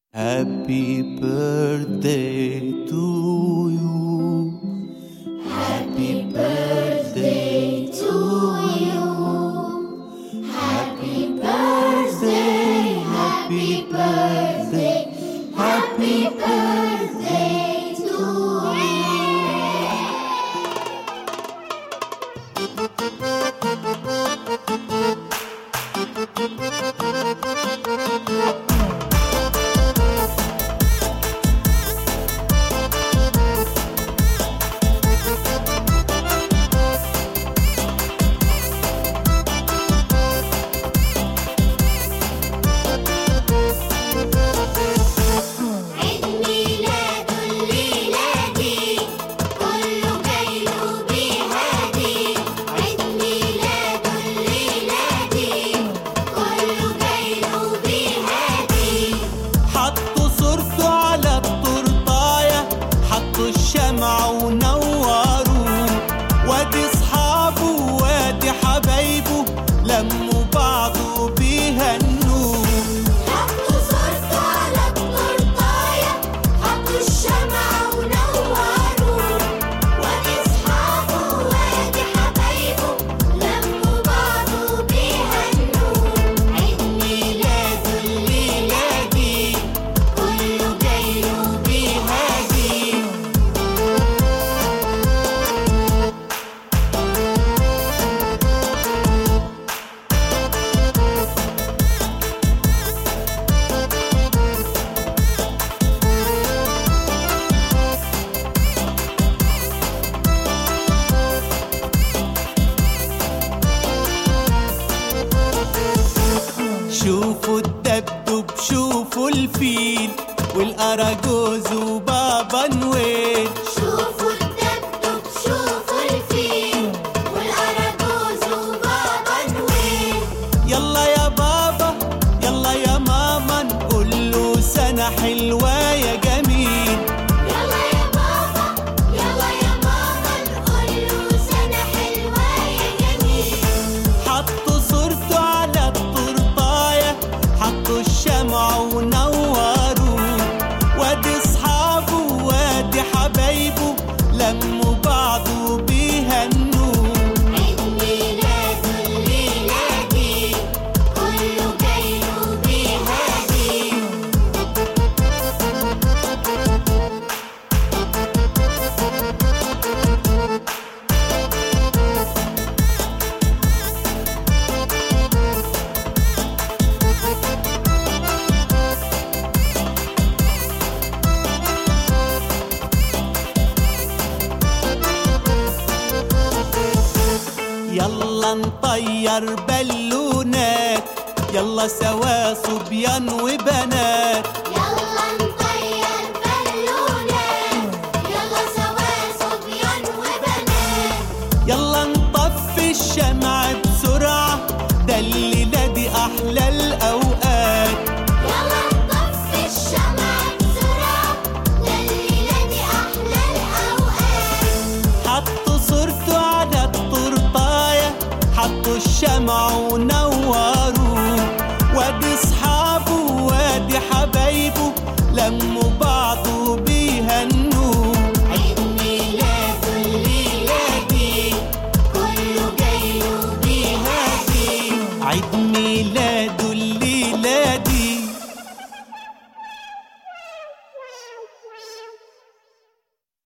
Happy birthday to you. Happy birthday to you. Happy birthday, happy birthday, happy birthday to you. الشمع ونوروا وادي اصحابه وادي حبايبه لموا بعضه بيهنوا. حطوا صورته على التورتاية، حطوا الشمع ونوروا وادي اصحابه وادي حبايبه لموا بعضه بيهنوا. عيد ميلاده الليلة دي كله جايله بيهادي. شوفوا الدبدب شوفوا الفيل والأراجوز وبابا نويل. شوفوا الدبدب شوفوا الفيل والأراجوز وبابا نويل. يلا يا بابا يلا يا ماما نقول له سنة حلوة يا جميل. يلا يا بابا يلا يا ماما نقول له سنة حلوة يا جميل. حطوا صورته على التورتاية، حطوا الشمع ونوروا وادي اصحابه وادي حبايبه لموا بعضه بيهنوا. عيد ميلاده الليلة دي كله جايله بيهادي. يلا نطير بالونات، يلا سوا صبيان وبنات.